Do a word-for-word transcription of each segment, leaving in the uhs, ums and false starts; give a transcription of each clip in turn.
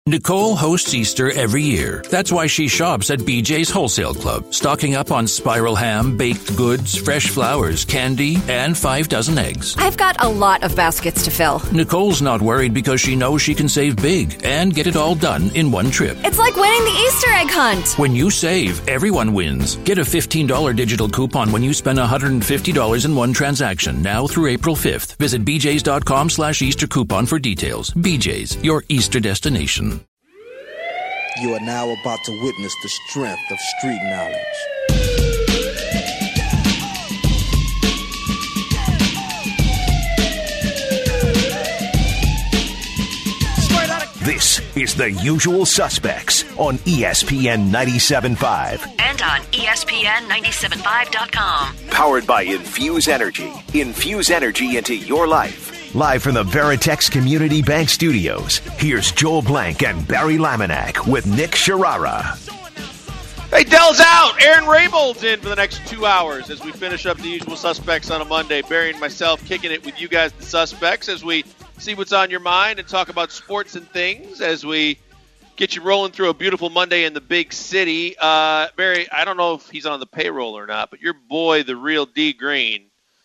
Nicole hosts Easter every year. That's why she shops at B J's Wholesale Club, stocking up on spiral ham, baked goods, fresh flowers, candy, and five dozen eggs. I've got a lot of baskets to fill. Nicole's not worried because she knows she can save big and get it all done in one trip. It's like winning the Easter egg hunt. When you save, everyone wins. Get a fifteen dollars digital coupon when you spend one hundred fifty dollars in one transaction, now through April fifth. Visit bjs.com slash Easter coupon for details. B J's, your Easter destination. You are now about to witness the strength of street knowledge. This is The Usual Suspects on E S P N ninety-seven point five. And on E S P N ninety-seven point five dot com. Powered by Infuse Energy. Infuse energy into your life. Live from the Veritex Community Bank Studios, here's Joel Blank and Barry Laminack with Nick Sharara. Hey, Dell's out. Aaron Rabel's in for the next two hours as we finish up The Usual Suspects on a Monday. Barry and myself kicking it with you guys, the suspects, as we see what's on your mind and talk about sports and things as we get you rolling through a beautiful Monday in the big city. Uh, Barry, I don't know if he's on the payroll or not, but your boy, the real D Green,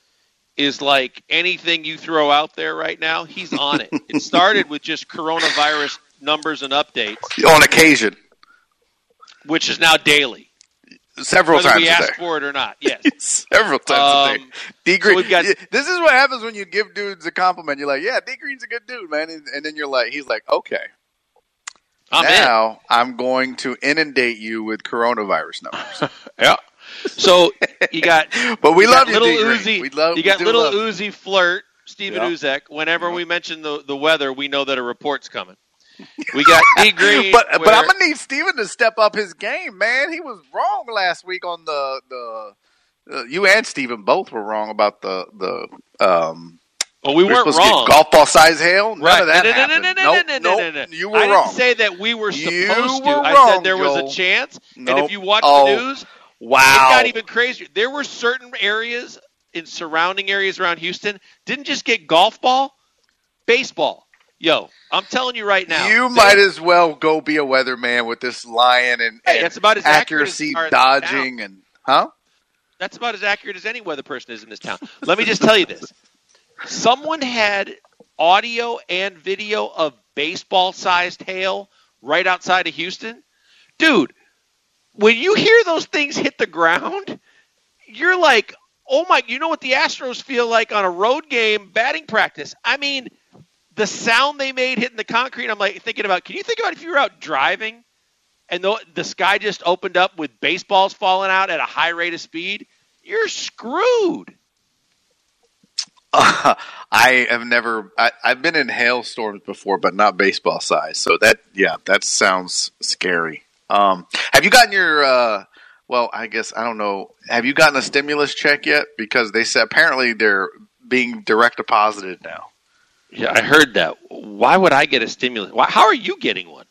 is like anything you throw out there right now, he's on it. It started with just coronavirus numbers and updates. On occasion. Which is now daily. Several Whether times we a ask day. for it or not, yes. Several times Um, a day. D Green. so got, this is what happens when you give dudes a compliment. You're like, yeah, D Green's a good dude, man. And, and then you're like, he's like, okay. I'm now in. I'm going to inundate you with coronavirus numbers. Yeah. So you got, but we you love got you, little D Green. Uzi. We love, you got we little love Uzi flirt, Steven yeah. Uzek. Whenever yeah. we mention the the weather, we know that a report's coming. We got D Green. but where, but I'm gonna need Steven to step up his game, man. He was wrong last week on the the. Uh, you and Steven both were wrong about the the. Um, well, we we're weren't supposed to wrong. get golf ball size hail. None right. of that no, no, happened. No, no, nope, no, no, nope, no, no, no. You were I wrong. didn't say that we were supposed You to. were I wrong, said there was Joel. a chance. Nope. And if you watch oh, the news, wow, it got even crazier. There were certain areas in surrounding areas around Houston didn't just get golf ball, baseball. Yo, I'm telling you right now. You might as well go be a weatherman with this lion and, Hey, and that's about as accuracy accurate as dodging and huh? That's about as accurate as any weather person is in this town. Let me just tell you this. Someone had audio and video of baseball-sized hail right outside of Houston. Dude, when you hear those things hit the ground, you're like, oh my, you know what the Astros feel like on a road game batting practice. I mean, the sound they made hitting the concrete, I'm like thinking about, can you think about if you were out driving and the, the sky just opened up with baseballs falling out at a high rate of speed? You're screwed. Uh, I have never. I, I've been in hailstorms before, but not baseball size. So that, yeah, that sounds scary. Um, have you gotten your? Uh, well, I guess I don't know. Have you gotten a stimulus check yet? Because they said apparently they're being direct deposited now. Yeah, I heard that. Why would I get a stimulus? Why, how are you getting one?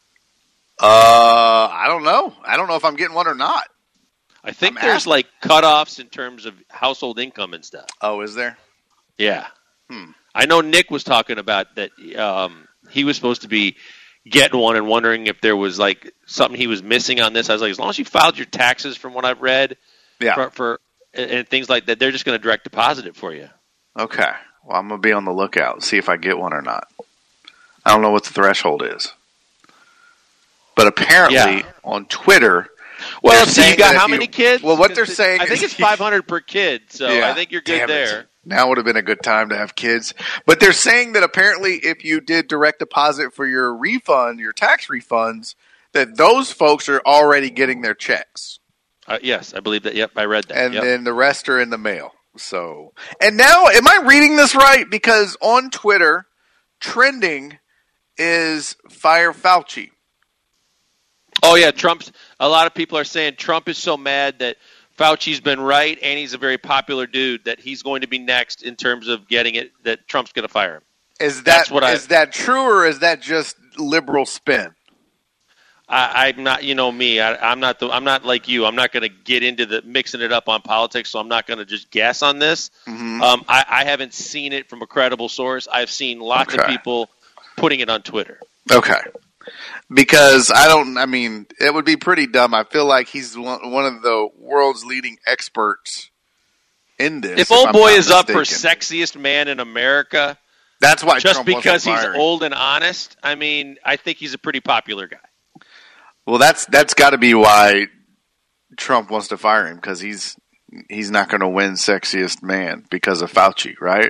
Uh, I don't know. I don't know if I'm getting one or not. I think I'm there's asking. like cutoffs in terms of household income and stuff. Oh, is there? Yeah. Hmm. I know Nick was talking about that. Um, he was supposed to be getting one and wondering if there was like something he was missing on this. I was like, as long as you filed your taxes, from what I've read, Yeah. for, for and, and things like that, they're just going to direct deposit it for you. Okay. Well, I'm gonna be on the lookout, see if I get one or not. I don't know what the threshold is, but apparently Yeah. on Twitter. Well, they're so you saying got that how if many you- kids? Well, what they're Because saying, I think is- it's five hundred per kid, so Yeah. I think you're good Damn it. there. Now would have been a good time to have kids. But they're saying that apparently if you did direct deposit for your refund, your tax refunds, that those folks are already getting their checks. Uh, yes, I believe that. Yep, I read that. And Yep. then the rest are in the mail. So, and now, am I reading this right? Because on Twitter, trending is Fire Fauci. Oh, yeah, Trump's – a lot of people are saying Trump is so mad that Fauci's been right and he's a very popular dude, that he's going to be next in terms of getting it, that Trump's going to fire him. Is that That's what I- is that true, or is that just liberal spin? I, I'm not – you know me. I, I'm not the, I'm not like you. I'm not going to get into the mixing it up on politics, so I'm not going to just guess on this. Mm-hmm. Um, I, I haven't seen it from a credible source. I've seen lots Okay. of people putting it on Twitter. Okay. Because I don't, I mean, it would be pretty dumb. I feel like he's one, one of the world's leading experts in this. If, if old I'm boy not is up for mistaken. sexiest man in America, That's why just Trump wants because to he's fire him. old and honest, I mean, I think he's a pretty popular guy. Well, that's that's got to be why Trump wants to fire him, because he's he's not going to win sexiest man because of Fauci, right?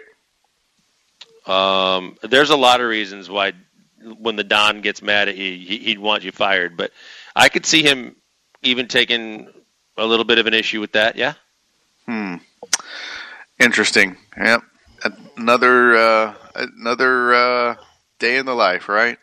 Um, there's a lot of reasons why when the Don gets mad at you, he- he'd want you fired. But I could see him even taking a little bit of an issue with that, yeah? Hmm. Interesting. Yep. Another uh, another uh, day in the life, right?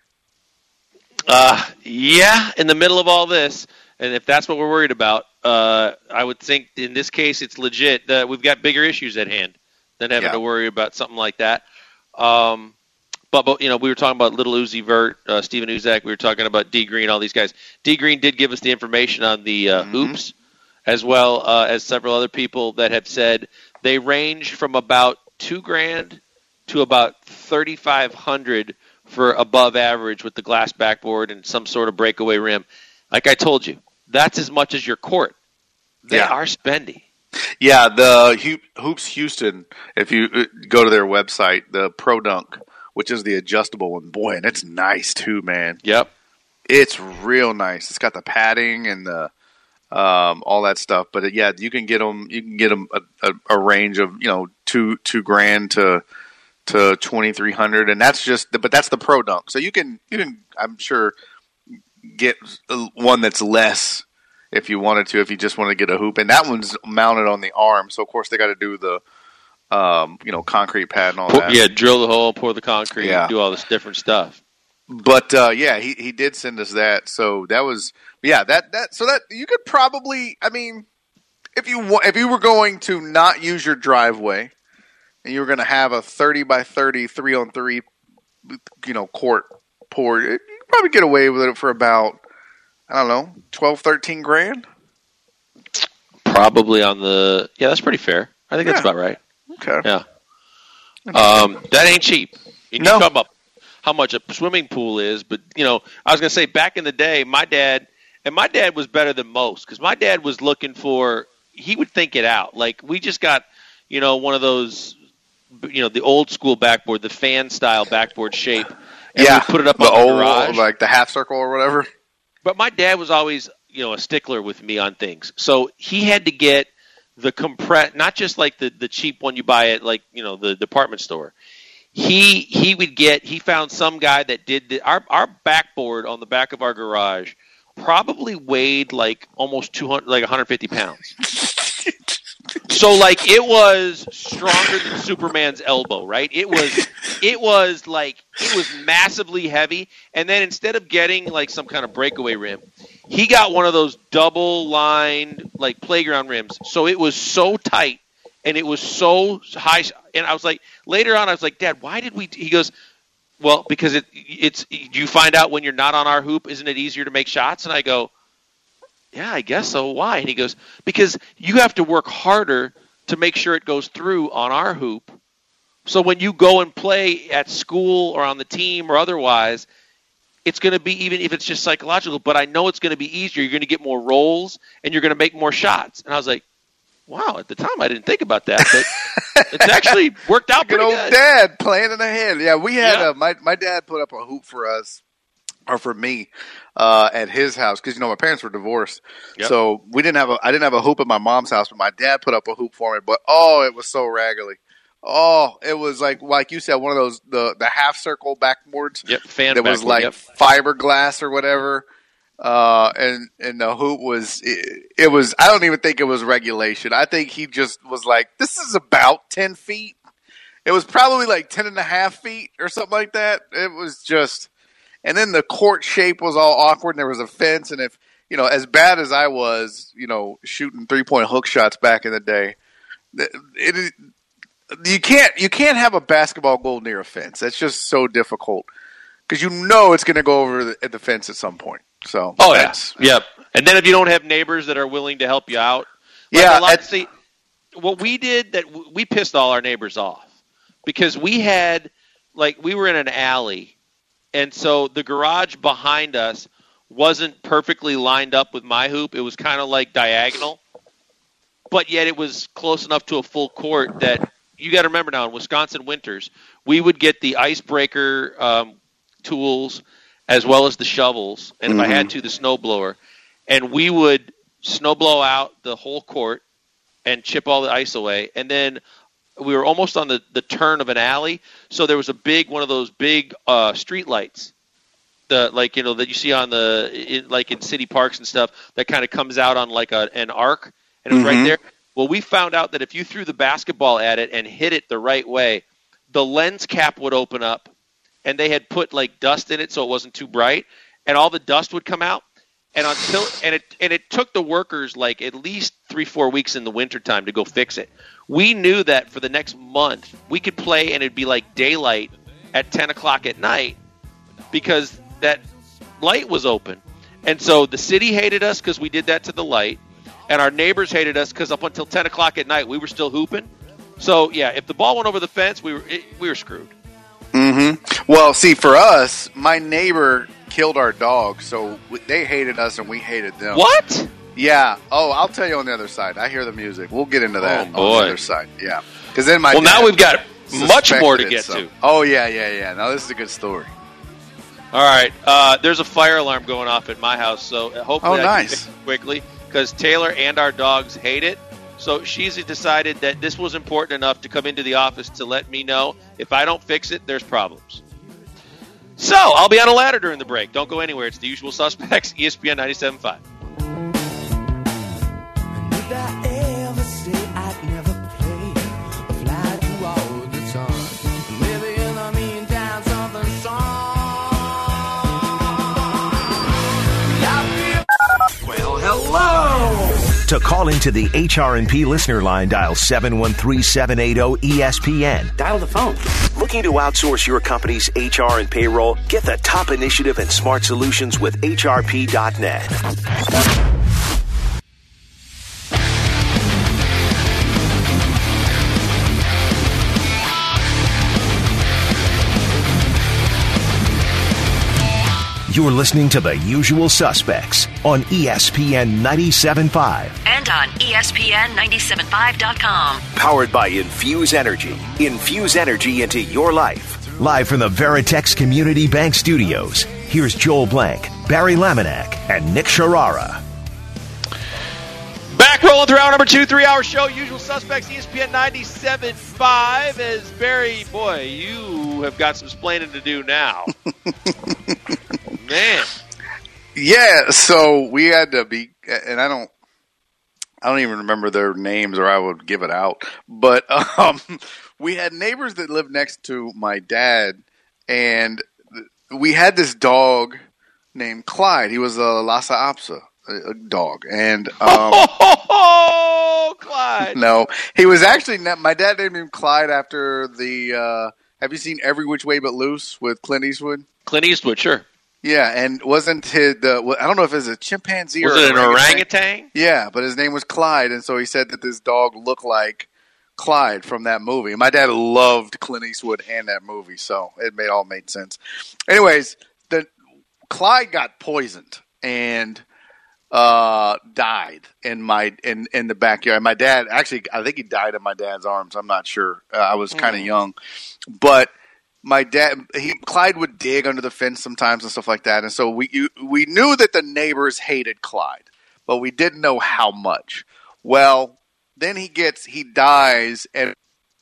Uh, yeah, in the middle of all this, and if that's what we're worried about, uh, I would think in this case it's legit that we've got bigger issues at hand than having Yeah. to worry about something like that. Um, but, but, you know, we were talking about Little Uzi Vert, uh, Steven Uzak, we were talking about D. Green, all these guys. D. Green did give us the information on the uh, Mhm. hoops, as well uh, as several other people that have said they range from about two grand to about thirty-five hundred for above average with the glass backboard and some sort of breakaway rim. Like I told you, that's as much as your court. They Yeah. are spendy. Yeah, the Ho- Hoops Houston, if you uh, go to their website, the Pro Dunk, which is the adjustable one, boy, and it's nice too, man. Yep. It's real nice. It's got the padding and the um, all that stuff. But uh, yeah, you can get them. You can get them a, a, a range of you know two two grand to to twenty three hundred, and that's just. But that's the Pro Dunk. So you can you can I'm sure get one that's less if you wanted to. If you just want to get a hoop, and that one's mounted on the arm. So of course they got to do the um, you know concrete pad and all Pour, that. yeah, drill the hole, pour the concrete, Yeah. do all this different stuff. But uh, yeah, he, he did send us that. So that was yeah that that so that you could probably I mean if you wa- if you were going to not use your driveway and you were going to have a thirty by thirty three on three you know court poured, you could probably get away with it for about I don't know twelve thirteen grand. Probably on the yeah, that's pretty fair. I think that's Yeah. about right. Okay. Yeah. Um, that ain't cheap. You No. talk about how much a swimming pool is, but you know, I was gonna say back in the day, my dad and my dad was better than most because my dad was looking for he would think it out. Like we just got, you know, one of those, you know, the old school backboard, the fan style backboard shape. And Yeah, we put it up the on the old garage. like the half circle or whatever. But my dad was always, you know, a stickler with me on things. So he had to get the compress, not just like the, the cheap one you buy at like, you know, the department store. He he would get, he found some guy that did, the, our our backboard on the back of our garage probably weighed like almost two hundred, like one hundred fifty pounds. So like it was stronger than Superman's elbow, right? It was it was like it was massively heavy. And then instead of getting like some kind of breakaway rim, he got one of those double lined like playground rims. So it was so tight and it was so high. And I was like, later on, I was like, Dad, why did we? He goes, well, because it it's you find out when you're not on our hoop, isn't it easier to make shots? And I go, yeah, I guess so. Why? And he goes, because you have to work harder to make sure it goes through on our hoop. So when you go and play at school or on the team or otherwise, it's going to be, even if it's just psychological, but I know it's going to be easier. You're going to get more rolls and you're going to make more shots. And I was like, wow, at the time I didn't think about that, but it's actually worked out Good pretty old good. dad planning ahead. Yeah, we had Yeah. a, my my dad put up a hoop for us, or for me, uh, at his house because you know my parents were divorced, Yep. so we didn't have a I didn't have a hoop at my mom's house, but my dad put up a hoop for me. But oh, it was so raggedy. Oh, it was like like you said, one of those the the half circle backboards Yep, fan that was backboard, like yep. fiberglass or whatever. Uh, and, and the hoop was, it, it was, I don't even think it was regulation. I think he just was like, this is about ten feet. It was probably like ten and a half feet or something like that. It was just, and then the court shape was all awkward and there was a fence. And if, you know, as bad as I was, you know, shooting three point hook shots back in the day, it, it you can't, you can't have a basketball goal near a fence. That's just so difficult because you know it's going to go over the, the fence at some point. So Oh, yeah. that's, Yep. And then if you don't have neighbors that are willing to help you out. Like Yeah, a lot, at- see, what we did that w- we pissed all our neighbors off because we had, like, we were in an alley and so the garage behind us wasn't perfectly lined up with my hoop. It was kind of like diagonal, but yet it was close enough to a full court that you got to remember now in Wisconsin winters, we would get the icebreaker um, tools as well as the shovels, and mm-hmm. if I had to, the snowblower, and we would snow blow out the whole court and chip all the ice away, and then we were almost on the, the turn of an alley, so there was a big one of those big uh, street lights, the like you know that you see on the in, like in city parks and stuff that kind of comes out on like a, an arc, and it was mm-hmm. right there. Well, we found out that if you threw the basketball at it and hit it the right way, the lens cap would open up, and they had put like dust in it so it wasn't too bright, and all the dust would come out. And until and it and it took the workers like at least three four weeks in the wintertime to go fix it. We knew that for the next month we could play and it'd be like daylight at ten o'clock at night because that light was open. And so the city hated us because we did that to the light, and our neighbors hated us because up until ten o'clock at night we were still hooping. So yeah, if the ball went over the fence, we were it, we were screwed. Mm-hmm. Well, see, for us, my neighbor killed our dog, so we, they hated us and we hated them. What? Yeah. Oh, I'll tell you on the other side. I hear the music. We'll get into that oh, boy. on the other side. Yeah. Because then my well, now we've got much more to get some. to. Oh yeah, yeah, yeah. Now this is a good story. All right. Uh, there's a fire alarm going off at my house, so hopefully oh, I nice. can fix it quickly because Taylor and our dogs hate it. So she's decided that this was important enough to come into the office to let me know if I don't fix it, there's problems. So I'll be on a ladder during the break. Don't go anywhere. It's the usual suspects, E S P N ninety-seven point five. Well, hello. To call into the H R and P listener line, dial seven one three, seven eight zero, E S P N. Dial the phone. Looking to outsource your company's H R and payroll? Get the top initiative and smart solutions with H R P dot net. You're listening to The Usual Suspects on E S P N ninety-seven point five. And on E S P N ninety-seven point five dot com. Powered by Infuse Energy. Infuse energy into your life. Live from the Veritex Community Bank Studios, here's Joel Blank, Barry Laminack, and Nick Sharara. Back rolling through hour number two, three-hour show. Usual Suspects, E S P N ninety-seven point five. As Barry, boy, you have got some splaining to do now. Man. Yeah, so we had to be, and I don't, I don't even remember their names, or I would give it out. But um, we had neighbors that lived next to my dad, and we had this dog named Clyde. He was a Lhasa Apso, a dog, and um, oh, Clyde. No, he was actually not, my dad named him Clyde after the. Uh, have you seen Every Which Way But Loose with Clint Eastwood? Clint Eastwood, sure. Yeah, and wasn't his, uh, I don't know if it was a chimpanzee was or it an an orangutan? orangutan? Yeah, but his name was Clyde, and so he said that this dog looked like Clyde from that movie. And my dad loved Clint Eastwood and that movie, so it made all made sense. Anyways, the Clyde got poisoned and uh, died in my in, in the backyard. My dad, actually, I think he died in my dad's arms. I'm not sure. Uh, I was kind of mm. young, but. My dad, he, Clyde would dig under the fence sometimes and stuff like that, and so we you, we knew that the neighbors hated Clyde, but we didn't know how much. Well, then he gets he dies and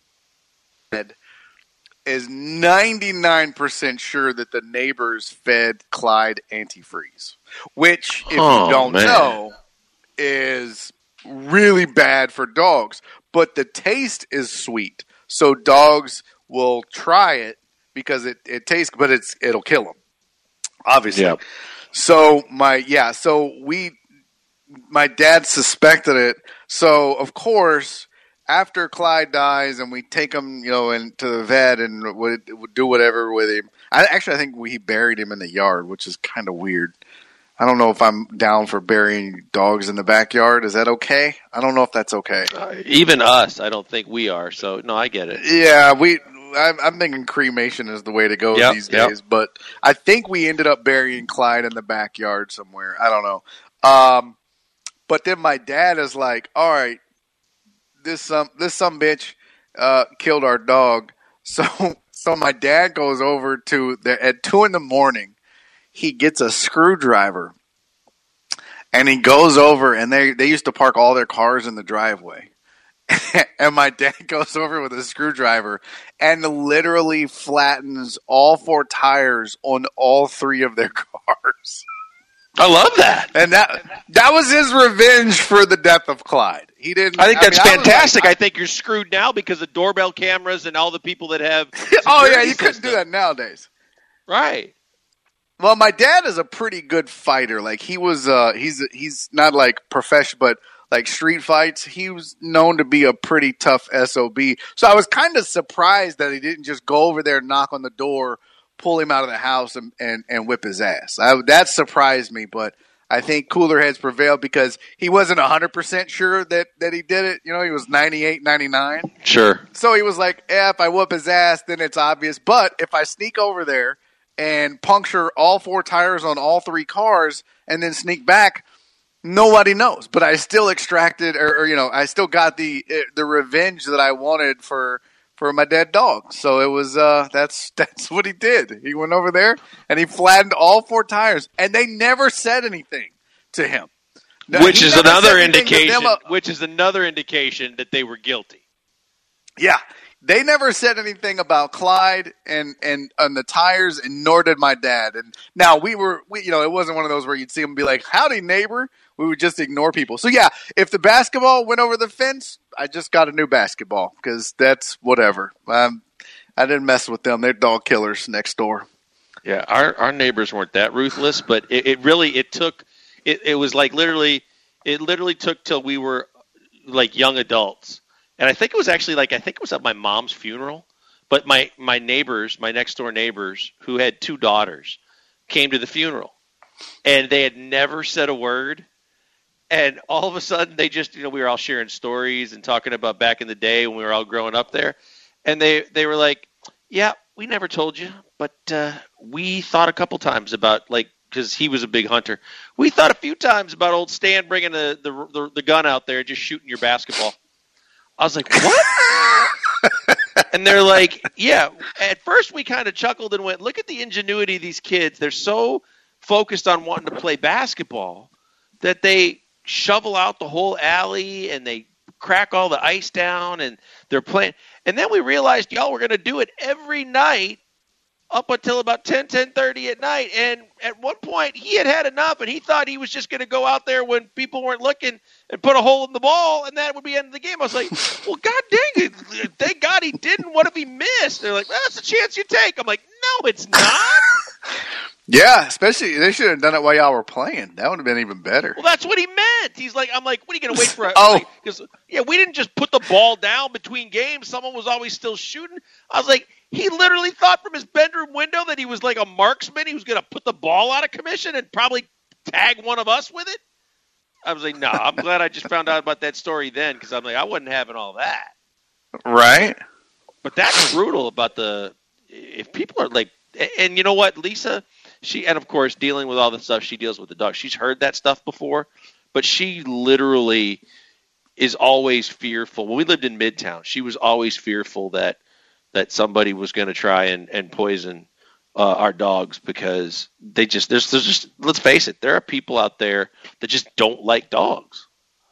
is ninety-nine percent sure that the neighbors fed Clyde antifreeze, which, if oh, you don't man. know, is really bad for dogs. But the taste is sweet, so dogs will try it. Because it, it tastes, but it's it'll kill them, obviously. Yep. So my yeah, so we, my dad suspected it. So of course, after Clyde dies, and we take him, you know, into the vet and would, would do whatever with him. I actually I think we buried him in the yard, which is kind of weird. I don't know if I'm down for burying dogs in the backyard. Is that okay? I don't know if that's okay. Uh, even us, I don't think we are. So no, I get it. Yeah, we. I'm, I'm thinking cremation is the way to go Yep, these yep. days. But I think we ended up burying Clyde in the backyard somewhere. I don't know. Um, but then my dad is like, "All right, this some this some bitch uh, killed our dog." So so my dad goes over to the at two in the morning. He gets a screwdriver, and he goes over, and they they used to park all their cars in the driveway. And my dad goes over with a screwdriver and literally flattens all four tires on all three of their cars. I love that. And that that was his revenge for the death of Clyde. He didn't. I think I that's mean, I was fantastic. I, like, think you're screwed now because of doorbell cameras and all the people that have. oh yeah, security you couldn't do systems. that nowadays. Right. Well, my dad is a pretty good fighter. Like he was, uh, he's he's not like professional, but like street fights, he was known to be a pretty tough S O B. So I was kind of surprised that he didn't just go over there, knock on the door, pull him out of the house, and and, and whip his ass. I, that surprised me, but I think cooler heads prevailed because he wasn't one hundred percent sure that, that he did it. You know, he was ninety-eight, ninety-nine. Sure. So he was like, eh, if I whoop his ass, then it's obvious. But if I sneak over there and puncture all four tires on all three cars and then sneak back, nobody knows. But I still extracted, or, or you know, I still got the the revenge that I wanted for for my dead dog. So it was uh, that's that's what he did. He went over there and he flattened all four tires, and they never said anything to him. Now, which he is never another said anything to indication. them, uh, Which is another indication that they were guilty. Yeah. They never said anything about Clyde and, and, and the tires, and nor did my dad. And now we were, we, you know, it wasn't one of those where you'd see him be like, "Howdy, neighbor." We would just ignore people. So yeah, if the basketball went over the fence, I just got a new basketball because that's whatever. Um, I didn't mess with them. They're dog killers next door. Yeah, our our neighbors weren't that ruthless, but it, it really it took it, it was like literally it literally took till we were like young adults. And I think it was actually like I think it was at my mom's funeral, but my, my neighbors, my next door neighbors who had two daughters came to the funeral, and they had never said a word. And all of a sudden they just, you know, we were all sharing stories and talking about back in the day when we were all growing up there. And they, they were like, "Yeah, we never told you, but uh, we thought a couple times about like, because he was a big hunter. We thought a few times about old Stan bringing the, the, the, the gun out there and just shooting your basketball." I was like, "What?" And they're like, "Yeah." At first we kind of chuckled and went, "Look at the ingenuity of these kids. They're so focused on wanting to play basketball that they shovel out the whole alley and they crack all the ice down and they're playing." And then we realized y'all were going to do it every night up until about ten, ten thirty at night. And at one point he had had enough and he thought he was just going to go out there when people weren't looking and put a hole in the ball, and that would be the end of the game. I was like, "Well, God dang it. Thank God he didn't. What if he missed?" They're like, "Well, that's a chance you take." I'm like, "No, it's not." Yeah, especially they should have done it while y'all were playing. That would have been even better. Well, that's what he meant. He's like, I'm like, "What are you going to wait for?" Oh. Because, yeah, we didn't just put the ball down between games. Someone was always still shooting. I was like, he literally thought from his bedroom window that he was like a marksman. He was going to put the ball out of commission and probably tag one of us with it. I was like, no, I'm glad I just found out about that story then, because I'm like, I wasn't having all that. Right? But that's brutal about the – if people are like – and you know what, Lisa, she – and, of course, dealing with all the stuff she deals with the dog, she's heard that stuff before, but she literally is always fearful. When we lived in Midtown, she was always fearful that that somebody was going to try and, and poison uh, our dogs, because they just there's, there's just let's face it, there are people out there that just don't like dogs.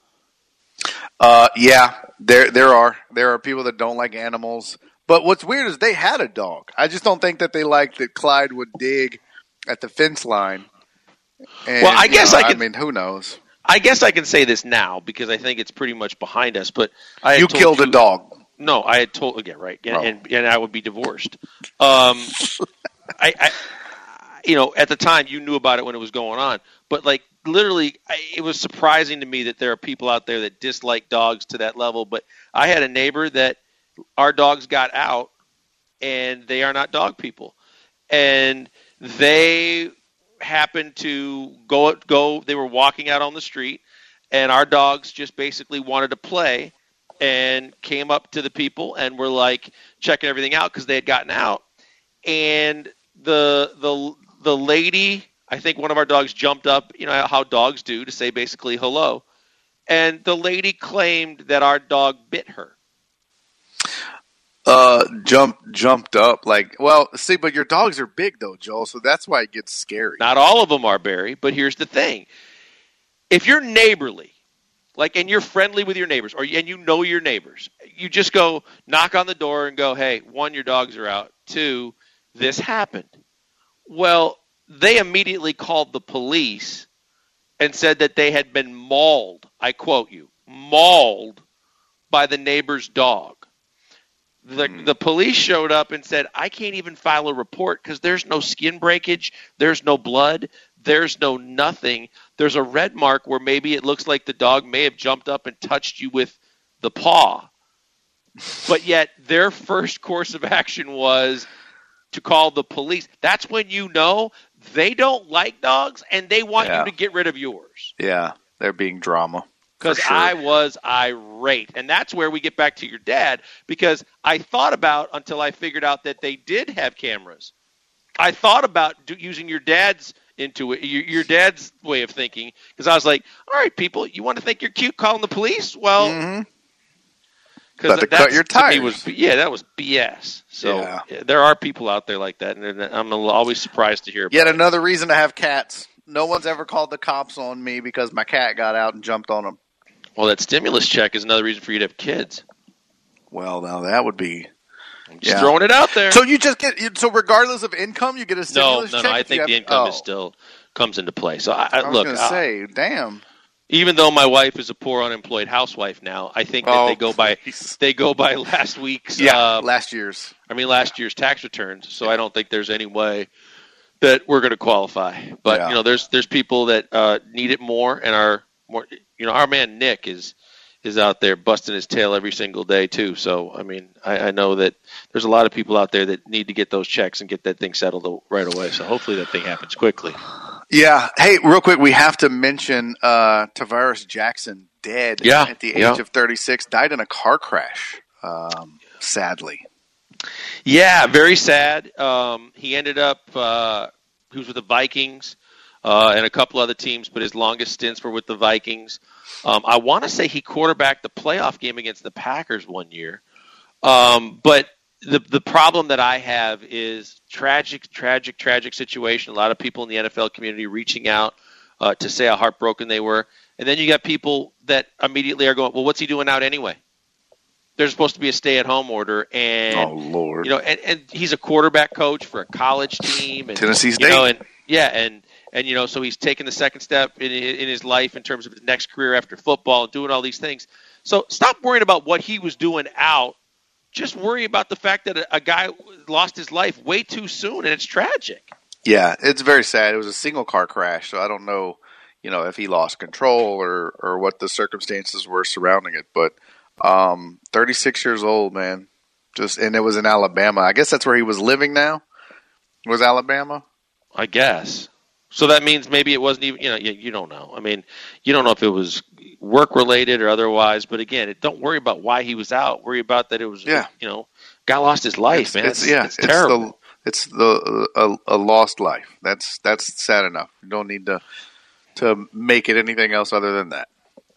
Uh, yeah, there there are there are people that don't like animals. But what's weird is they had a dog. I just don't think that they liked that Clyde would dig at the fence line. And, well, I guess know, I can. I mean, who knows? I guess I can say this now because I think it's pretty much behind us. But I had You told killed you, a dog. No, I had told again, right, and, Oh. and and I would be divorced. Um, I, I, you know, at the time you knew about it when it was going on, but like literally, I, it was surprising to me that there are people out there that dislike dogs to that level. But I had a neighbor that our dogs got out, and they are not dog people, and they happened to go go. They were walking out on the street, and our dogs just basically wanted to play. and came up to the people and were like checking everything out because they had gotten out. And the the the lady, I think one of our dogs jumped up, you know how dogs do, to say basically hello. And the lady claimed that our dog bit her. Uh, jumped jumped up like well. See, but your dogs are big though, Joel. So that's why it gets scary. Not all of them are, Barry. But here's the thing: if you're neighborly, like, and you're friendly with your neighbors, or and you know your neighbors, you just go knock on the door and go, "Hey, one, your dogs are out. Two, this happened." Well, they immediately called the police and said that they had been mauled. I quote you, mauled by the neighbor's dog. The the police showed up and said, I can't even file a report because there's no skin breakage, there's no blood, there's no nothing. There's a red mark where maybe it looks like the dog may have jumped up and touched you with the paw. But yet their first course of action was to call the police. That's when you know they don't like dogs and they want Yeah. you to get rid of yours. Yeah, they're being drama. Because sure. I was irate. And that's where we get back to your dad, because I thought about, until I figured out that they did have cameras, I thought about do, using your dad's into it, your, your dad's way of thinking, because I was like, all right, people, you want to think you're cute calling the police? Well, Mm-hmm. because About to cut your to me tires. was, yeah, that was B S. So Yeah. yeah, there are people out there like that, and I'm always surprised to hear about Yet it. another reason to have cats. No one's ever called the cops on me because my cat got out and jumped on them. Well, that stimulus check is another reason for you to have kids. Well, now that would be. I'm just Yeah. throwing it out there. So you just get so regardless of income, you get a no, stimulus no, check. no. I if you think have- the income oh, is still comes into play. So I, I, I was look, going to I- say, damn. even though my wife is a poor unemployed housewife now, I think that Oh, they go by please. they go by last week's Yeah, um, last year's. I mean last year's tax returns. So I don't think there's any way that we're going to qualify. But Yeah. you know, there's there's people that uh, need it more and are more. You know, our man Nick is is out there busting his tail every single day too. So I mean, I, I know that there's a lot of people out there that need to get those checks and get that thing settled right away. So hopefully that thing happens quickly. Yeah. Hey, real quick, we have to mention uh, Tavares Jackson dead Yeah, at the age yeah. of thirty-six, died in a car crash, um, sadly. Yeah, very sad. Um, he ended up uh, he was with the Vikings uh, and a couple other teams, but his longest stints were with the Vikings. Um, I want to say he quarterbacked the playoff game against the Packers one year. Um, but the the problem that I have is tragic, tragic, tragic situation. A lot of people in the N F L community reaching out uh, to say how heartbroken they were. And then you got people that immediately are going, well, what's he doing out anyway? There's supposed to be a stay-at-home order, and Oh, Lord. you know, and, and he's a quarterback coach for a college team, and Tennessee State. You know, and yeah, and and you know, so he's taking the second step in in his life in terms of his next career after football and doing all these things. So stop worrying about what he was doing out. Just worry about the fact that a, a guy lost his life way too soon, and it's tragic. Yeah, it's very sad. It was a single car crash, so I don't know, you know, if he lost control or, or what the circumstances were surrounding it. But um, thirty-six years old, man. Just and it was in Alabama. I guess that's where he was living now. Was Alabama? I guess. So that means maybe it wasn't even, you know, you, you don't know. I mean, you don't know if it was work-related or otherwise. But again, it, don't worry about why he was out. Worry about that it was, Yeah. you know, guy lost his life, It's, man. it's, It's, yeah, it's terrible. It's the, it's the a, a lost life. That's that's sad enough. You don't need to to make it anything else other than that.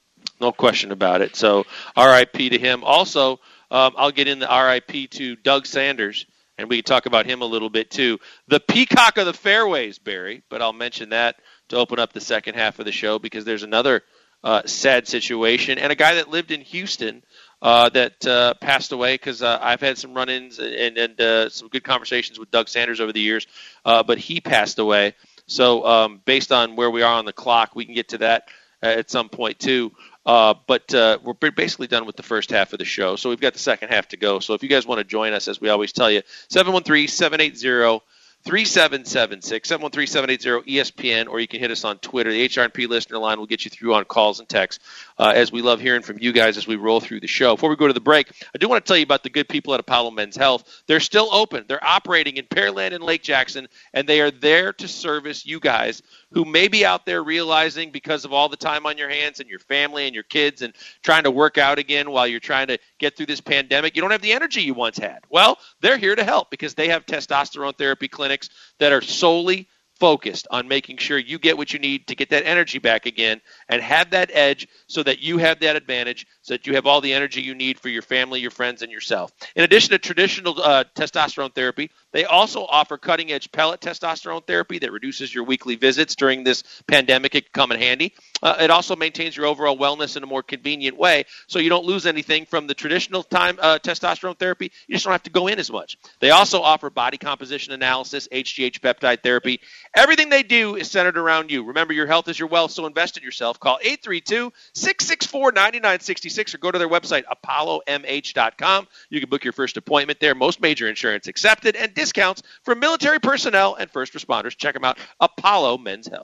No question about it. So R I P to him. Also, um, I'll get in the R I P to Doug Sanders, and we can talk about him a little bit too. The peacock of the fairways, Barry, but I'll mention that to open up the second half of the show because there's another uh, sad situation, and a guy that lived in Houston uh, that uh, passed away because uh, I've had some run-ins and, and uh, some good conversations with Doug Sanders over the years, uh, but he passed away. So um, based on where we are on the clock, we can get to that uh, at some point too. Uh, but uh, we're basically done with the first half of the show, so we've got the second half to go. So if you guys want to join us, as we always tell you, seven one three, seven eight zero, three seven seven six, seven one three, seven eight zero, E S P N, or you can hit us on Twitter. The H R and P listener line will get you through on calls and texts, uh, as we love hearing from you guys as we roll through the show. Before we go to the break, I do want to tell you about the good people at Apollo Men's Health. They're still open. They're operating in Pearland and Lake Jackson, and they are there to service you guys who may be out there realizing because of all the time on your hands and your family and your kids and trying to work out again while you're trying to get through this pandemic, you don't have the energy you once had. Well, they're here to help because they have testosterone therapy clinics that are solely focused on making sure you get what you need to get that energy back again and have that edge so that you have that advantage, so that you have all the energy you need for your family, your friends, and yourself. In addition to traditional uh, testosterone therapy, they also offer cutting-edge pellet testosterone therapy that reduces your weekly visits during this pandemic. It can come in handy. Uh, it also maintains your overall wellness in a more convenient way, so you don't lose anything from the traditional time uh, testosterone therapy. You just don't have to go in as much. They also offer body composition analysis, H G H peptide therapy. Everything they do is centered around you. Remember, your health is your wealth, so invest in yourself. Call eight three two, six six four, nine nine six six or go to their website, apollo m h dot com. You can book your first appointment there. Most major insurance accepted, and discounts for military personnel and first responders. Check them out, Apollo Men's Health.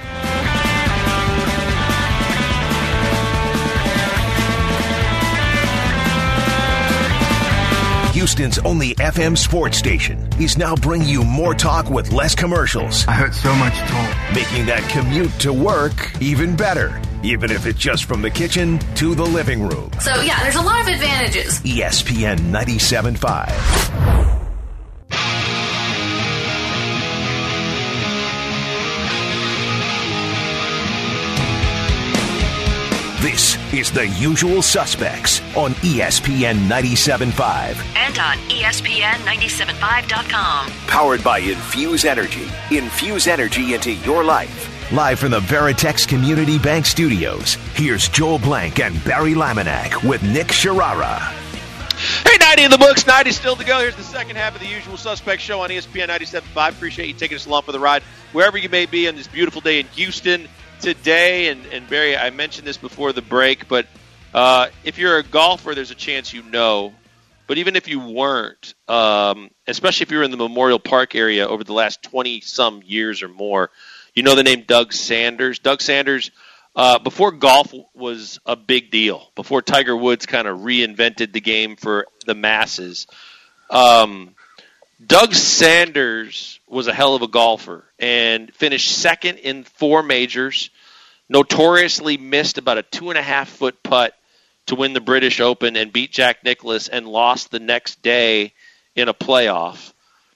Houston's only F M sports station is now bringing you more talk with less commercials. I heard so much talk. Making that commute to work even better, even if it's just from the kitchen to the living room. So, yeah, there's a lot of advantages. E S P N ninety-seven point five. This is The Usual Suspects on E S P N ninety-seven point five. And on E S P N ninety-seven point five dot com. Powered by Infuse Energy. Infuse energy into your life. Live from the Veritex Community Bank Studios, here's Joel Blank and Barry Laminack with Nick Sharara. Hey, ninety in the books, ninety still to go. Here's the second half of The Usual Suspects show on E S P N ninety-seven point five. Appreciate you taking us along for the ride, wherever you may be on this beautiful day in Houston today. And, and Barry, I mentioned this before the break, but uh, if you're a golfer, there's a chance you know. But even if you weren't, um, especially if you're in the Memorial Park area over the last twenty-some years or more, you know the name Doug Sanders. Doug Sanders, uh, before golf was a big deal, before Tiger Woods kind of reinvented the game for the masses, um, Doug Sanders was a hell of a golfer and finished second in four majors, notoriously missed about a two-and-a-half-foot putt to win the British Open and beat Jack Nicklaus and lost the next day in a playoff.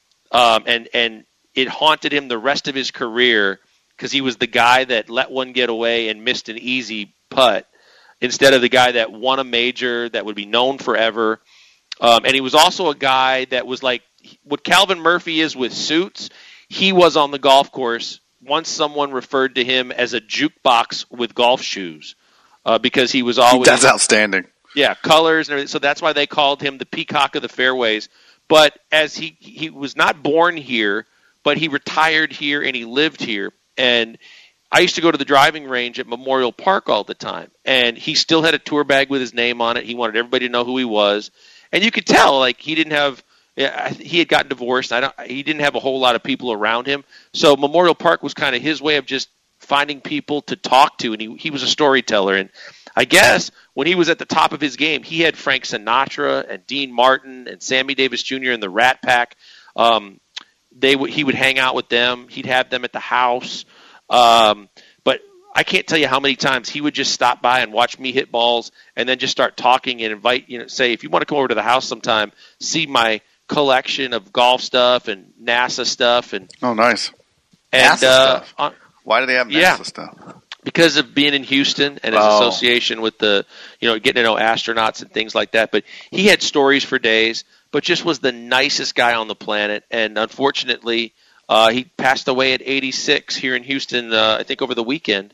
Um, and, and it haunted him the rest of his career because he was the guy that let one get away and missed an easy putt instead of the guy that won a major that would be known forever. Um, and he was also a guy that was like what Calvin Murphy is with suits. He was on the golf course. Once someone referred to him as a jukebox with golf shoes uh, because he was always... That's outstanding. Yeah, colors and everything. So that's why they called him the peacock of the fairways. But as he, he was not born here, but he retired here and he lived here. And I used to go to the driving range at Memorial Park all the time. And he still had a tour bag with his name on it. He wanted everybody to know who he was. And you could tell, like, he didn't have... Yeah, he had gotten divorced. I don't. He didn't have a whole lot of people around him. So Memorial Park was kind of his way of just finding people to talk to, and he he was a storyteller. And I guess when he was at the top of his game, he had Frank Sinatra and Dean Martin and Sammy Davis Junior and the Rat Pack. Um, they w- he would hang out with them. He'd have them at the house. Um, but I can't tell you how many times he would just stop by and watch me hit balls, and then just start talking and invite you know say if you want to come over to the house sometime, see my collection of golf stuff and NASA stuff and oh nice and NASA uh, stuff. On, why do they have NASA yeah, stuff? Because of being in Houston and his oh. association with the you know getting to know astronauts and things like that. But he had stories for days, but just was the nicest guy on the planet. And unfortunately, uh, he passed away at eighty-six here in Houston. Uh, I think over the weekend.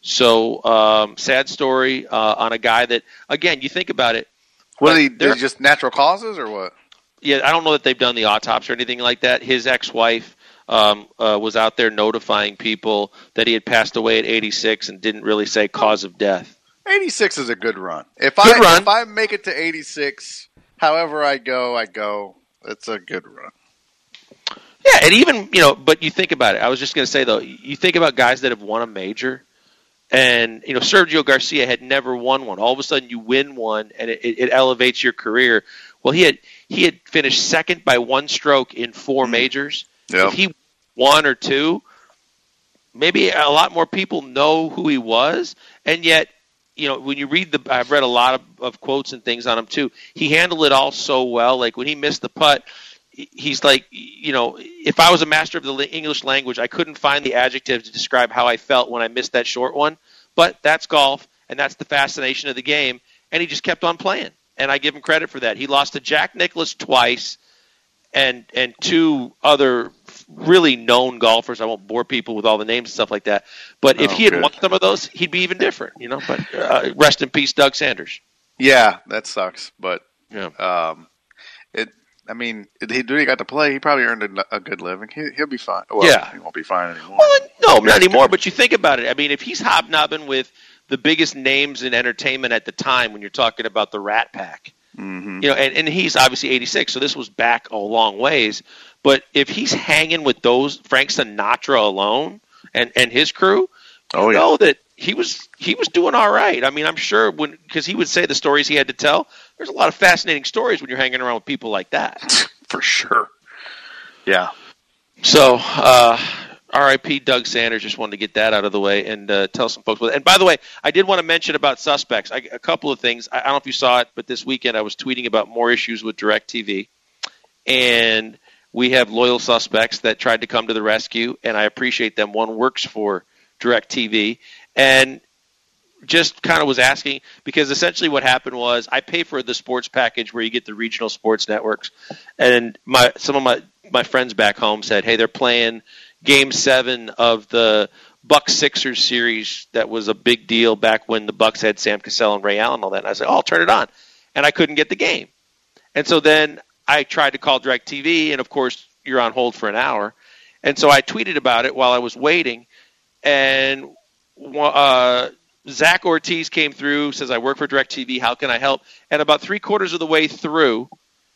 So um, sad story uh, on a guy that again you think about it. What did he? Did he just natural causes or what? Yeah, I don't know that they've done the autopsy or anything like that. His ex-wife um, uh, was out there notifying people that he had passed away at eighty-six and didn't really say cause of death. eighty-six is a good run. If good I run. if I make it to eighty-six, however I go, I go. It's a good run. Yeah, and even you know, but you think about it. I was just going to say though, you think about guys that have won a major, and you know, Sergio Garcia had never won one. All of a sudden, you win one, and it, it elevates your career. Well, he had he had finished second by one stroke in four majors. Yep. If he won or two, maybe a lot more people know who he was, and yet, you know, when you read the, I've read a lot of, of quotes and things on him too. He handled it all so well. Like when he missed the putt, he's like, you know, if I was a master of the English language, I couldn't find the adjective to describe how I felt when I missed that short one. But that's golf, and that's the fascination of the game. And he just kept on playing, and I give him credit for that. He lost to Jack Nicklaus twice, and and two other really known golfers. I won't bore people with all the names and stuff like that. But if oh, he had good. won some of those, he'd be even different, you know. But uh, rest in peace, Doug Sanders. Yeah, that sucks. But yeah. um, it. I mean, he really got to play. He probably earned a, a good living. He, he'll be fine. Well, yeah, he won't be fine anymore. Well, no, not anymore. But you think about it. I mean, if he's hobnobbing with the biggest names in entertainment at the time, when you're talking about the Rat Pack, mm-hmm. you know, and, and he's obviously eighty-six, so this was back a long ways. But if he's hanging with those, Frank Sinatra alone and, and his crew, oh, you yeah. know that he was he was doing all right. I mean, I'm sure when because he would say the stories he had to tell. There's a lot of fascinating stories when you're hanging around with people like that. For sure. Yeah. So, uh, R I P Doug Sanders. Just wanted to get that out of the way and uh, tell some folks. And by the way, I did want to mention about Suspects. I, a couple of things. I, I don't know if you saw it, but this weekend I was tweeting about more issues with DirecTV. And we have loyal suspects that tried to come to the rescue, and I appreciate them. One works for DirecTV. And just kind of was asking, because essentially what happened was I pay for the sports package where you get the regional sports networks. And my some of my, my friends back home said, hey, they're playing Game seven of the Bucks Sixers series that was a big deal back when the Bucks had Sam Cassell and Ray Allen and all that. And I said, oh, I'll turn it on. And I couldn't get the game. And so then I tried to call DirecTV, and, of course, you're on hold for an hour. And so I tweeted about it while I was waiting. And uh, Zach Ortiz came through, says, I work for DirecTV. How can I help? And about three quarters of the way through,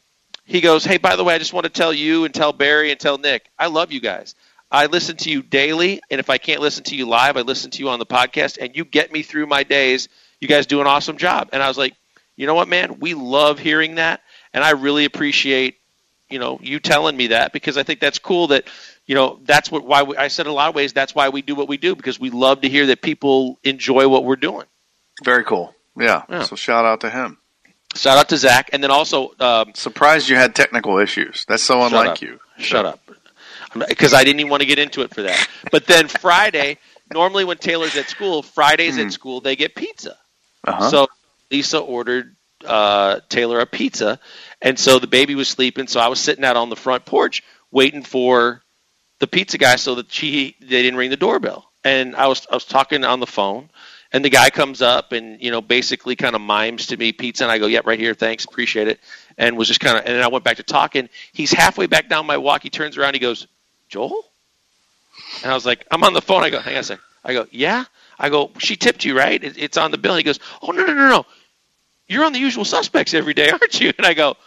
he goes, hey, by the way, I just want to tell you and tell Barry and tell Nick, I love you guys. I listen to you daily, and if I can't listen to you live, I listen to you on the podcast, and you get me through my days. You guys do an awesome job. And I was like, you know what, man? We love hearing that, and I really appreciate, you know, you telling me that, because I think that's cool that, you know, that's what why we, I said in a lot of ways that's why we do what we do, because we love to hear that people enjoy what we're doing. Very cool. Yeah. yeah. So shout out to him. Shout out to Zach, and then also um, surprised you had technical issues. That's so unlike up. you. Shut so. up. Because I didn't even want to get into it for that. But then Friday, normally when Taylor's at school, Fridays mm. at school, they get pizza. Uh-huh. So Lisa ordered uh, Taylor a pizza, and so the baby was sleeping, so I was sitting out on the front porch waiting for the pizza guy so that she they didn't ring the doorbell. And I was I was talking on the phone, and the guy comes up and, you know, basically kind of mimes to me pizza, and I go, yep, right here, thanks, appreciate it, and was just kind of, and then I went back to talking. He's halfway back down my walk, he turns around, he goes, Joel? And I was like, I'm on the phone. I go, hang on a second. I go, yeah? I go, she tipped you, right? It, it's on the bill. And he goes, oh, no, no, no, no. You're on The Usual Suspects every day, aren't you? And I go,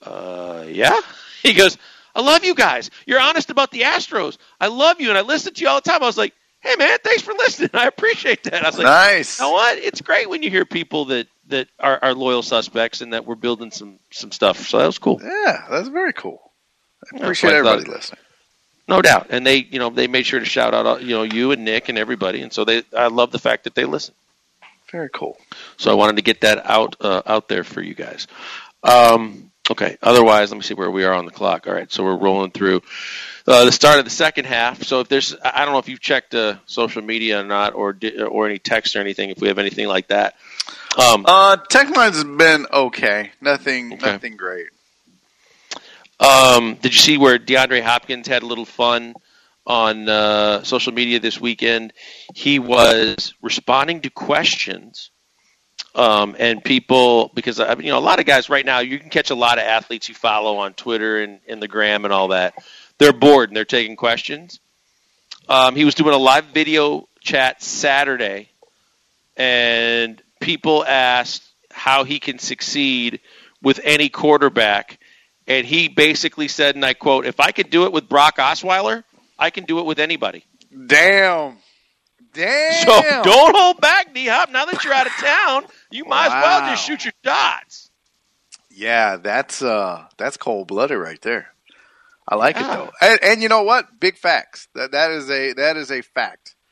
uh, yeah? He goes, I love you guys. You're honest about the Astros. I love you, and I listen to you all the time. I was like, hey, man, thanks for listening. I appreciate that. I was like, nice. You know what? It's great when you hear people that, that are, are loyal suspects and that we're building some, some stuff. So that was cool. Yeah, that's very cool. I appreciate yeah, everybody listening. No doubt, and they, you know, they made sure to shout out, you know, you and Nick and everybody, and so they, I love the fact that they listen. Very cool. So I wanted to get that out, uh, out there for you guys. Um, okay. Otherwise, let me see where we are on the clock. All right, so we're rolling through uh, the start of the second half. So if there's, I don't know if you've checked uh, social media or not, or or any text or anything. If we have anything like that. Um, uh, tech line's been okay. Nothing, okay. nothing great. Um, did you see where DeAndre Hopkins had a little fun on uh, social media this weekend? He was responding to questions, um, and people, because I mean, you know, a lot of guys right now, you can catch a lot of athletes you follow on Twitter and, and the gram and all that. They're bored and they're taking questions. Um, he was doing a live video chat Saturday, and people asked how he can succeed with any quarterback. And he basically said, and I quote, if I could do it with Brock Osweiler, I can do it with anybody. Damn. Damn. So don't hold back, D-Hop. Now that you're out of town, you might wow. as well just shoot your shots. Yeah, that's uh, that's cold-blooded right there. I like yeah. it, though. And, and you know what? Big facts. That That is a that is a fact.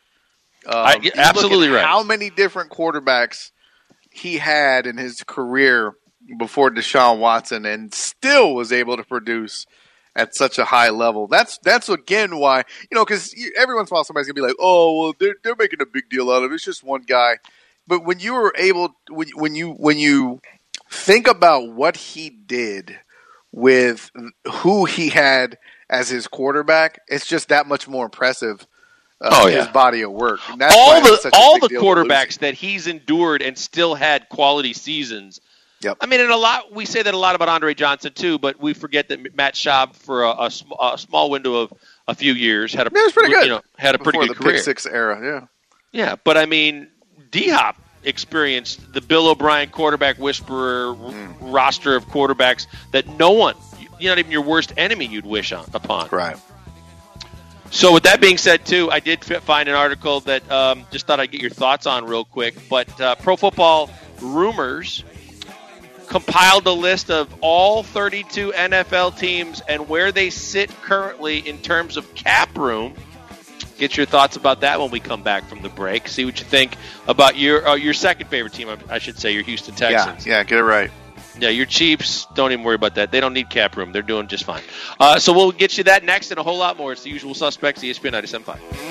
Um, I, absolutely right. How many different quarterbacks he had in his career before Deshaun Watson, and still was able to produce at such a high level. That's that's again why, you know, because every once in a while somebody's gonna be like, oh, well, they're they're making a big deal out of it. It's just one guy. But when you were able, when when you when you think about what he did with who he had as his quarterback, it's just that much more impressive. Uh, oh, yeah. His body of work. And that's all why the it's such a all big the deal quarterbacks that he's endured and still had quality seasons. Yep. I mean, and a lot we say that a lot about Andre Johnson too, but we forget that Matt Schaub for a, a, sm- a small window of a few years had a yeah, it was pretty good. You know, had a pretty Before good the career. Pick Six era, yeah. Yeah, but I mean, D-Hop experienced the Bill O'Brien quarterback whisperer mm. roster of quarterbacks that no one, you not even your worst enemy, you'd wish on, upon. Right. So with that being said, too, I did find an article that um, just thought I'd get your thoughts on real quick. But uh, Pro Football Rumors compiled a list of all thirty-two N F L teams and where they sit currently in terms of cap room. Get your thoughts about that when we come back from the break. See what you think about your uh, your second favorite team, I should say, your Houston Texans. Yeah, yeah, get it right. Yeah, your Chiefs, don't even worry about that. They don't need cap room. They're doing just fine. Uh, so we'll get you that next and a whole lot more. It's the usual suspects, E S P N ninety-seven point five.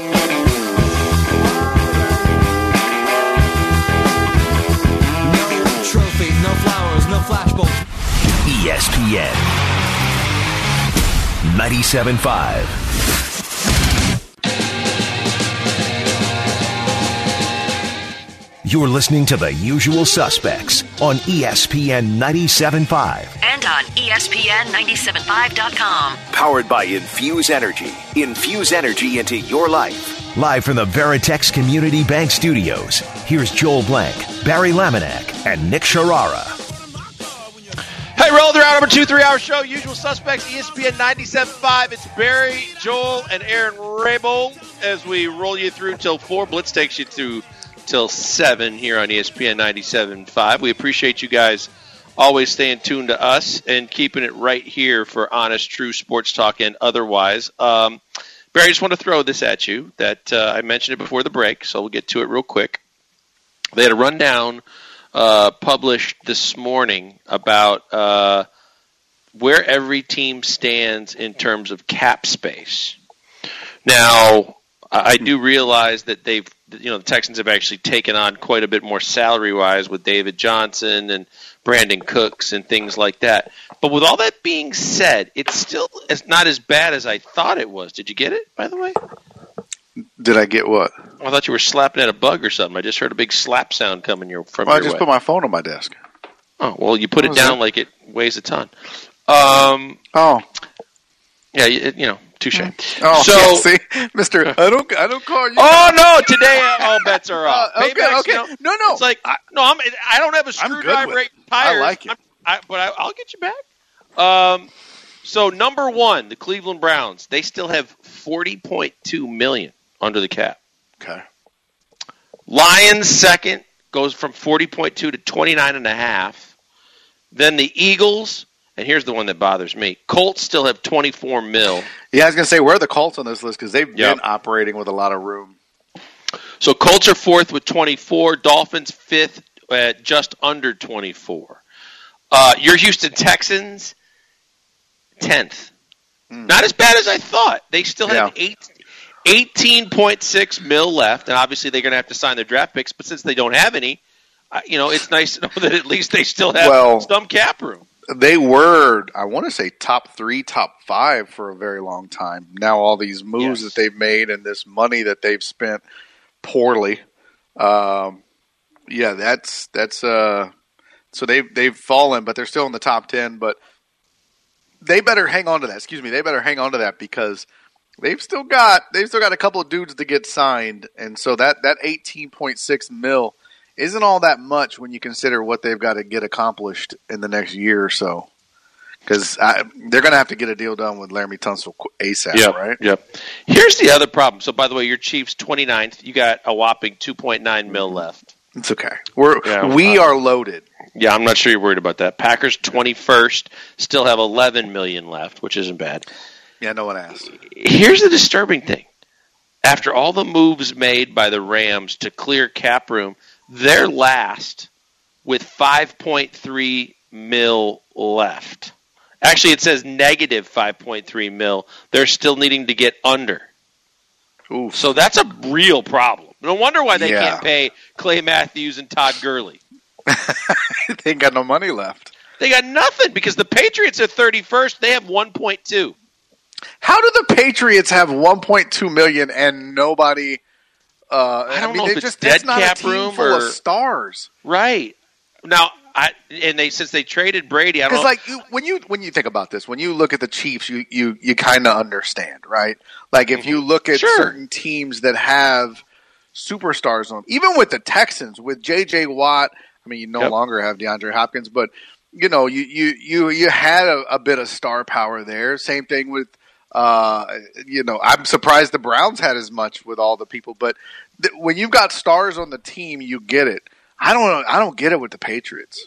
No trophy, no flowers, no flashbulbs. E S P N ninety-seven point five. You're listening to The Usual Suspects on E S P N ninety-seven point five. And on E S P N ninety-seven point five dot com. Powered by Infuse Energy. Infuse energy into your life. Live from the Veritex Community Bank Studios, here's Joel Blank, Barry Laminack, and Nick Sharara. Hey, roll the round number two, three-hour show. Usual Suspects, E S P N ninety-seven point five. It's Barry, Joel, and Aaron Rabel as we roll you through till four. Blitz takes you through till seven here on E S P N ninety-seven point five. We appreciate you guys always staying tuned to us and keeping it right here for honest, true sports talk and otherwise. Um, Barry, I just want to throw this at you that uh, I mentioned it before the break, so we'll get to it real quick. They had a rundown uh, published this morning about uh, where every team stands in terms of cap space. Now, I do realize that they've, you know, the Texans have actually taken on quite a bit more salary-wise with David Johnson and Brandon Cooks and things like that. But with all that being said, it's still it's not as bad as I thought it was. Did you get it, by the way? Did I get what? I thought you were slapping at a bug or something. I just heard a big slap sound coming your, from well, your I just way. put my phone on my desk. Oh, well, you put What it was down that? like it weighs a ton. Um, oh. Yeah, you, you know. Touche. Oh, so, yeah, see, Mister I don't, I don't call you. Oh no! Today all bets are off. Uh, okay, Paybacks, okay. You know, no, no. It's like I, no, I'm. I don't have a I'm good screwdriver with right it. tires. I like it. I'm, I, but I, I'll get you back. Um, so number one, the Cleveland Browns. They still have forty point two million under the cap. Okay. Lions second goes from forty point two to twenty nine and a half. Then the Eagles. And here's the one that bothers me. Colts still have twenty-four mil. Yeah, I was going to say, where are the Colts on this list? Because they've Yep. been operating with a lot of room. So Colts are fourth with twenty-four. Dolphins fifth at just under twenty-four. Uh, your Houston Texans, tenth. Mm. Not as bad as I thought. They still have Yeah. eight, eighteen point six mil left, and obviously they're going to have to sign their draft picks. But since they don't have any, uh, you know, it's nice to know that at least they still have Well, some cap room. They were, I want to say, top three, top five for a very long time. Now all these moves Yes. that they've made and this money that they've spent poorly, um, yeah, that's that's uh, so they've they've fallen, but they're still in the top ten. But they better hang on to that. Excuse me, they better hang on to that because they've still got they've still got a couple of dudes to get signed, and so that that eighteen point six mil isn't all that much when you consider what they've got to get accomplished in the next year or so. Because they're going to have to get a deal done with Laramie Tunsil ASAP, Yep, right? Yep. Here's the other problem. So, by the way, your Chiefs twenty-ninth. You got a whopping two point nine mil left. It's okay. We're Yeah, we uh, are loaded. Yeah, I'm not sure you're worried about that. Packers twenty-first, still have eleven million left, which isn't bad. Yeah, no one asked. Here's the disturbing thing. after all the moves made by the Rams to clear cap room, they're last with five point three mil left. Actually, it says negative five point three mil. They're still needing to get under. Oof. So that's a real problem. No wonder why they Yeah. can't pay Clay Matthews and Todd Gurley. They ain't got no money left. They got nothing because the Patriots are thirty-first. They have one point two. How do the Patriots have one point two million and nobody? Uh, I don't mean, know they if it's just dead that's not cap a team room full or of stars. Right now, I and they since they traded Brady, I don't Because know. like you, when you when you think about this, when you look at the Chiefs, you you, you kind of understand, right? Like if you look at Sure. certain teams that have superstars on them, even with the Texans, with J J Watt. I mean, you no Yep. longer have DeAndre Hopkins, but you know, you you you, you had a, a bit of star power there. Same thing with. Uh, you know, I'm surprised the Browns had as much with all the people, but th- when you've got stars on the team, you get it. I don't, I don't get it with the Patriots.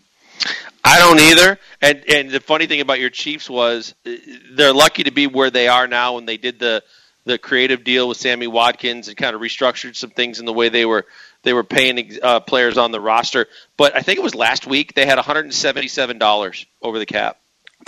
I don't either. And and the funny thing about your Chiefs was uh, they're lucky to be where they are now when they did the the creative deal with Sammy Watkins and kind of restructured some things in the way they were they were paying uh, players on the roster. But I think it was last week they had one hundred seventy-seven dollars over the cap.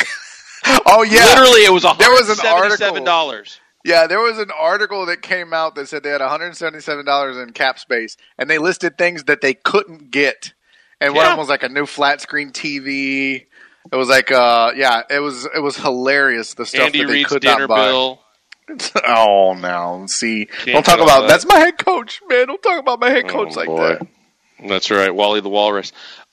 Oh yeah, Literally, it was one there was hundred an article. seventy-seven dollars. Yeah, there was an article that came out that said they had one hundred seventy-seven dollars in cap space, and they listed things that they couldn't get. And one Yeah. of them was like a new flat screen T V. It was like, uh, yeah, it was it was hilarious. The stuff Andy that they Reid's could dinner not buy. bill. Oh no! See, Can't don't talk do all about that. that's my head coach, man. Don't talk about my head coach Oh, like boy. that. That's right, Wally the Walrus.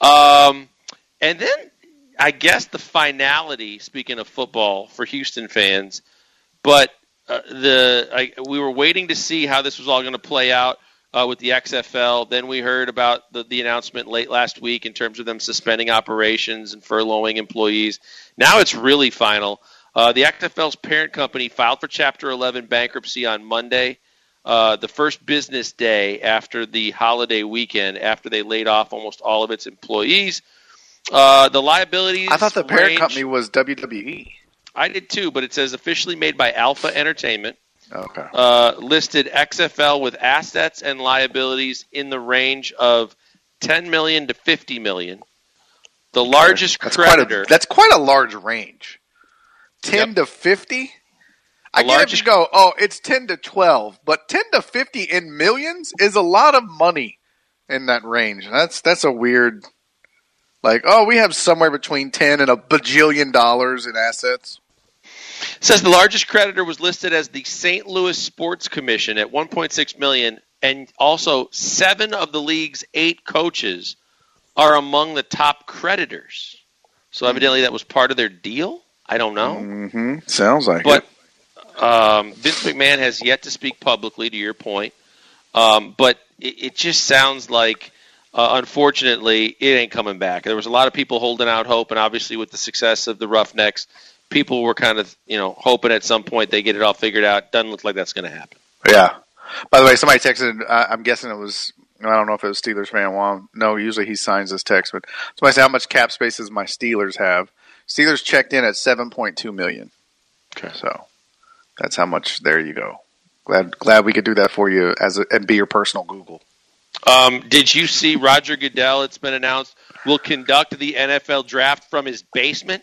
Um, and then I guess the finality, speaking of football, for Houston fans, but uh, the I, we were waiting to see how this was all going to play out uh, with the X F L. Then we heard about the, the announcement late last week in terms of them suspending operations and furloughing employees. Now it's really final. Uh, the X F L's parent company filed for Chapter eleven bankruptcy on Monday. Uh, the first business day after the holiday weekend, after they laid off almost all of its employees. Uh, the liabilities. I thought the parent range, company was W W E. I did too, but it says officially made by Alpha Entertainment. Okay. Uh, listed X F L with assets and liabilities in the range of ten million to fifty million. The largest that's creditor. Quite a, that's quite a large range. Ten Yep. to fifty. I The get largest- if you go, oh, it's ten to twelve, but ten to fifty in millions is a lot of money in that range. That's that's a weird. Like, oh, we have somewhere between ten and a bajillion dollars in assets. It says the largest creditor was listed as the Saint Louis Sports Commission at one point six million dollars, and also seven of the league's eight coaches are among the top creditors. So evidently that was part of their deal. I don't know. Mm-hmm. Sounds like But it. um, Vince McMahon has yet to speak publicly, to your point. Um, but it, it just sounds like, uh, unfortunately, it ain't coming back. There was a lot of people holding out hope, and obviously with the success of the Roughnecks, people were kind of, you know, hoping at some point they get it all figured out. Doesn't look like that's going to happen. Yeah. By the way, somebody texted. Uh, I'm guessing it was. I don't know if it was Steelers fan Juan. No, usually he signs this text. But somebody said, "How much cap space does my Steelers have?" Steelers checked in at seven point two million. Okay. So that's how much. There you go. Glad glad we could do that for you as a, and be your personal Google. Um, did you see Roger Goodell? It's been announced will conduct the N F L draft from his basement.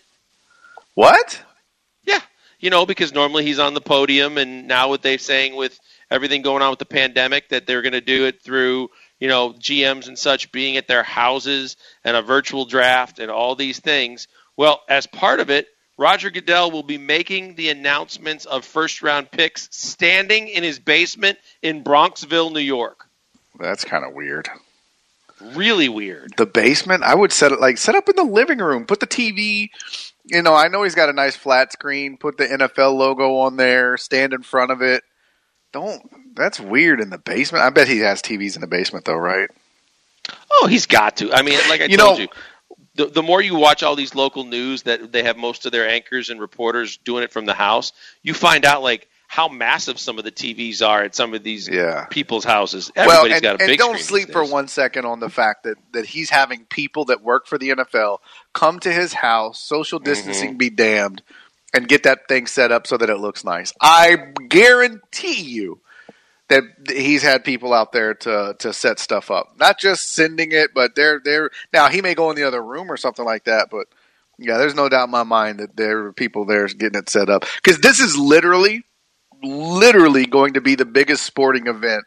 What? Yeah, you know, because normally he's on the podium, and now what they're saying with everything going on with the pandemic, that they're going to do it through, you know, G Ms and such being at their houses and a virtual draft and all these things. Well, as part of it, Roger Goodell will be making the announcements of first-round picks standing in his basement in Bronxville, New York. That's kind of weird. Really weird. The basement? I would set it like set up in the living room. Put the T V. You know, I know he's got a nice flat screen. Put the N F L logo on there. Stand in front of it. Don't. That's weird in the basement. I bet he has T Vs in the basement, though, right? Oh, he's got to. I mean, like I You told know- you, the, the more you watch all these local news that they have most of their anchors and reporters doing it from the house, you find out like how massive some of the T Vs are at some of these Yeah. people's houses. Well, Everybody's and, got a and big don't screen sleep these for days. one second on the fact that, that he's having people that work for the N F L come to his house, social distancing Mm-hmm. be damned, and get that thing set up so that it looks nice. I guarantee you that he's had people out there to to set stuff up, not just sending it, but they're they're now he may go in the other room or something like that, but yeah, there's no doubt in my mind that there are people there getting it set up because this is literally, literally going to be the biggest sporting event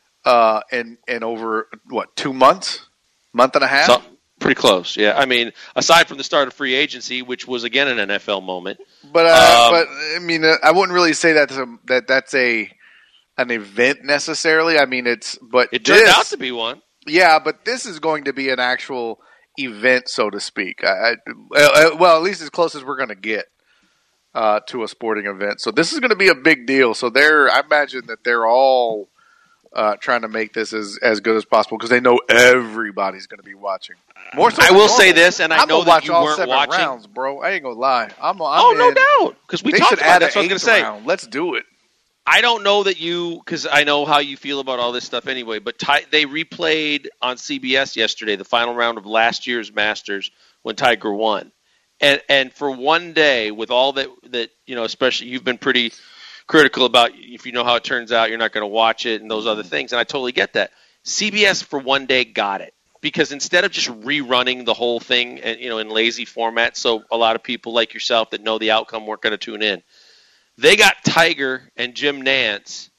uh, in in over what two months, month and a half. So, pretty close, yeah. I mean, aside from the start of free agency, which was again an N F L moment, but uh, um, but I mean, uh, I wouldn't really say that's a, that that's a an event necessarily. I mean, it's but it turned this, out to be one. Yeah, but this is going to be an actual event, so to speak. I, I, well, at least as close as we're going to get uh, to a sporting event. So this is going to be a big deal. So they're, I imagine that they're all uh, trying to make this as, as good as possible because they know everybody's going to be watching. More so I will normal. say this, and I I'm know gonna that watch you all weren't seven watching. rounds, bro. I ain't gonna lie. I'm, I'm oh, no in. doubt, because we they talked should about add that. That's an what I was going to say. round. Let's do it. I don't know that you, because I know how you feel about all this stuff anyway, but Ty, they replayed on C B S yesterday the final round of last year's Masters when Tiger won. And and for one day, with all that, that you know, especially you've been pretty critical about if you know how it turns out, you're not going to watch it and those other things, and I totally get that. C B S for one day got it. Because instead of just rerunning the whole thing and you know in lazy format, so a lot of people like yourself that know the outcome weren't going to tune in, they got Tiger and Jim Nantz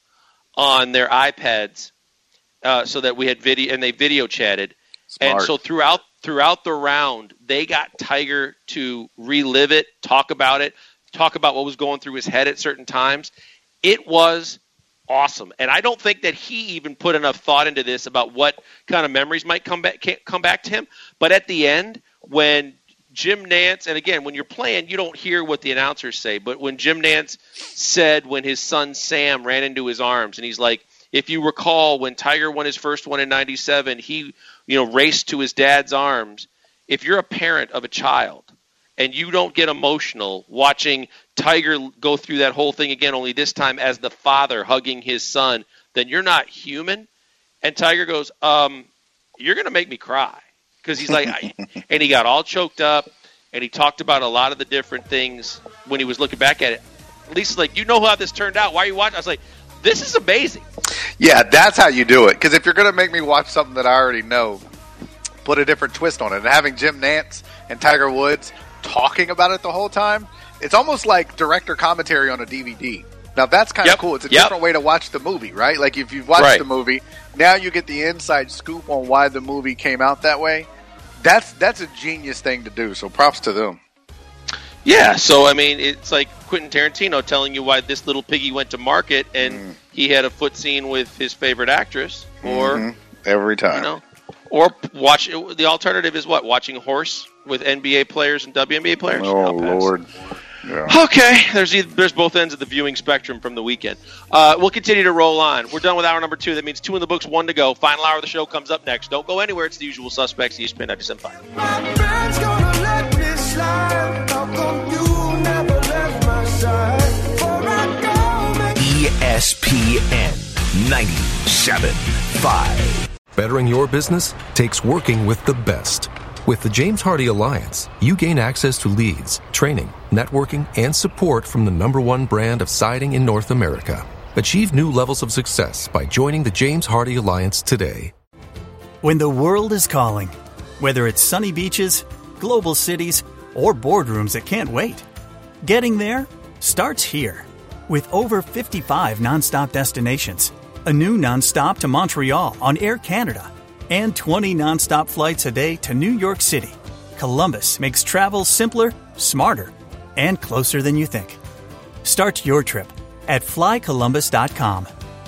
on their iPads uh, so that we had video, and they video chatted. Smart. And so throughout throughout the round, they got Tiger to relive it, talk about it, talk about what was going through his head at certain times. It was awesome, and I don't think that he even put enough thought into this about what kind of memories might come back come back to him. But at the end, when Jim Nantz, and again, when you're playing, you don't hear what the announcers say, but when Jim Nantz said when his son Sam ran into his arms, and he's like, if you recall, when Tiger won his first one in ninety-seven, he you know raced to his dad's arms. If you're a parent of a child and you don't get emotional watching Tiger go through that whole thing again, only this time as the father hugging his son, then you're not human. And Tiger goes, um, you're going to make me cry. Because he's like, I, and he got all choked up, and he talked about a lot of the different things when he was looking back at it. Lisa's like, you know how this turned out. Why are you watching? I was like, this is amazing. Yeah, that's how you do it. Because if you're going to make me watch something that I already know, put a different twist on it. And having Jim Nantz and Tiger Woods talking about it the whole time, it's almost like director commentary on a D V D. Now, that's kind of yep. cool. It's a yep. different way to watch the movie, right? Like, if you've watched right. the movie, now you get the inside scoop on why the movie came out that way. That's that's a genius thing to do, so props to them. Yeah, so, I mean, it's like Quentin Tarantino telling you why this little piggy went to market and mm. he had a foot scene with his favorite actress. Or, mm-hmm. Every time. You know, or watch, the alternative is what? Watching horse with N B A players and W N B A players? Oh, Lord. Yeah. Okay, there's either, there's both ends of the viewing spectrum from the weekend. Uh, we'll continue to roll on. We're done with hour number two. That means two in the books, one to go. Final hour of the show comes up next. Don't go anywhere. It's the usual suspects, E S P N ninety-seven point five. My friend's gonna let me slide. How come you never left my side? Before I go, make- E S P N ninety-seven point five. Bettering your business takes working with the best. With the James Hardie Alliance, you gain access to leads, training, networking, and support from the number one brand of siding in North America. Achieve new levels of success by joining the James Hardie Alliance today. When the world is calling, whether it's sunny beaches, global cities, or boardrooms that can't wait, getting there starts here. With over fifty-five nonstop destinations, a new nonstop to Montreal on Air Canada, and twenty nonstop flights a day to New York City, Columbus makes travel simpler, smarter, and closer than you think. Start your trip at fly columbus dot com.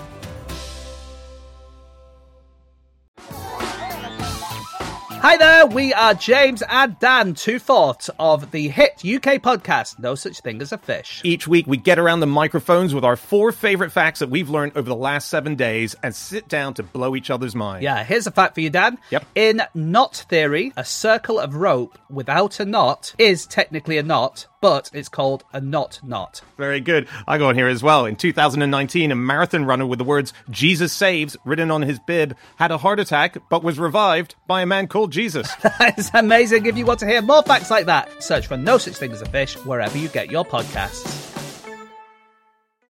Hi there, we are James and Dan, two-fourths of the hit U K podcast, No Such Thing as a Fish. Each week, we get around the microphones with our four favorite facts that we've learned over the last seven days and sit down to blow each other's minds. Yeah, here's a fact for you, Dan. Yep. In knot theory, a circle of rope without a knot is technically a knot, but it's called a knot knot. Very good. I got on here as well. In two thousand nineteen, a marathon runner with the words, Jesus saves, written on his bib, had a heart attack, but was revived by a man called Jesus. That is amazing. If you want to hear more facts like that, search for No Such Thing as a Fish wherever you get your podcasts.